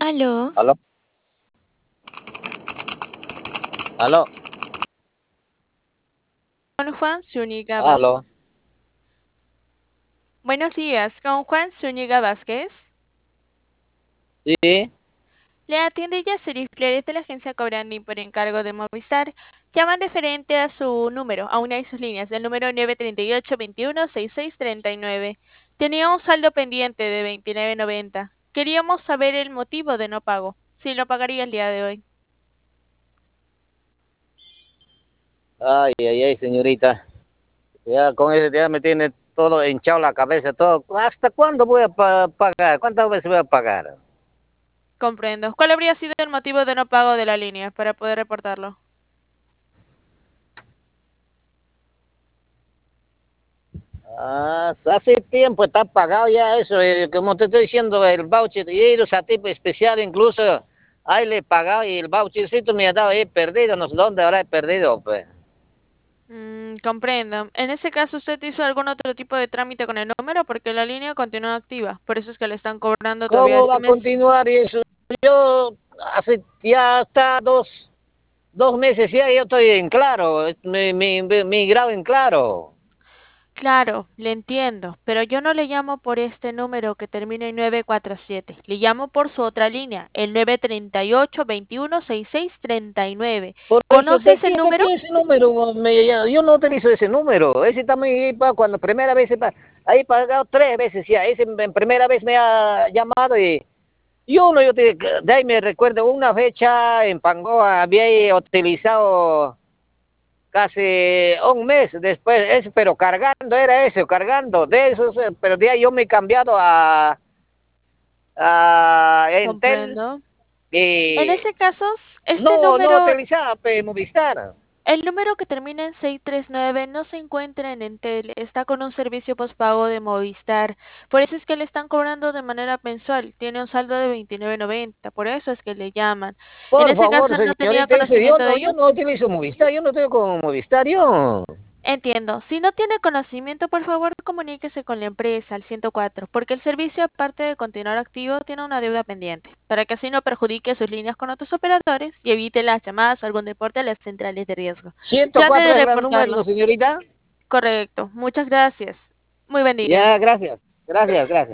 Aló, Aló, aló, con Juan Zúñiga Vázquez. aló. Buenos días, con Juan Zúñiga Vázquez. Sí, Le atiende Yaciris Flores de la agencia Cobrandi por encargo de Movistar. Llaman referente a su número, a una de sus líneas, el número 938-21-6639. Tenía un saldo pendiente de 29.90. Queríamos saber el motivo de no pago, si lo pagaría el día de hoy. ay, señorita. Ya con ese ya me tiene todo hinchado la cabeza, todo. ¿Hasta cuándo voy a pagar? ¿Cuántas veces voy a pagar? Comprendo. ¿Cuál habría sido el motivo de no pago de la línea para poder reportarlo? Hace tiempo está pagado ya eso. Como te estoy diciendo, el voucher y ellos a tipo especial, incluso ahí le he pagado y el vouchercito me ha dado ahí perdido. No sé dónde habrá perdido, pues. Comprendo. En ese caso, ¿usted hizo algún otro tipo de trámite con el número? Porque la línea continúa activa. Por eso es que le están cobrando todavía ¿Cómo va este a mes. continuar eso? Yo hace ya está dos meses ya yo estoy en claro, mi grado en claro. Claro, le entiendo, pero yo no le llamo por este número que termina en 947. Le llamo por su otra línea, el 938-21-6639. Por eso, ¿Conoce ¿de ese quién número? saqué ese número? Yo no utilizo ese número. Ese también cuando primera vez, ahí he pagado tres veces ya. Ese en primera vez me ha llamado y de ahí me recuerdo una fecha en Pangoa, había utilizado casi un mes después, pero cargando era eso, cargando de eso, pero de ahí yo me he cambiado a Entel Comprendo. En y ese caso, este no número. utilizaba Movistar. El número que termina en 639 no se encuentra en Entel, está con un servicio postpago de Movistar. Por eso es que le están cobrando de manera mensual. Tiene un saldo de 29.90. Por eso es que le llaman. En Por ese favor, caso no tenía señorita, ese, conocimiento de ello. yo no utilizo Movistar, yo no tengo como Movistar, yo. Entiendo. Si no tiene conocimiento, por favor comuníquese con la empresa al 104, porque el servicio, aparte de continuar activo, tiene una deuda pendiente, para que así no perjudique sus líneas con otros operadores y evite las llamadas o algún deporte a las centrales de riesgo. Trate 104 de es el gran número, reportarlo. señorita. Correcto. Muchas gracias. Muy buen día. Ya, gracias, gracias.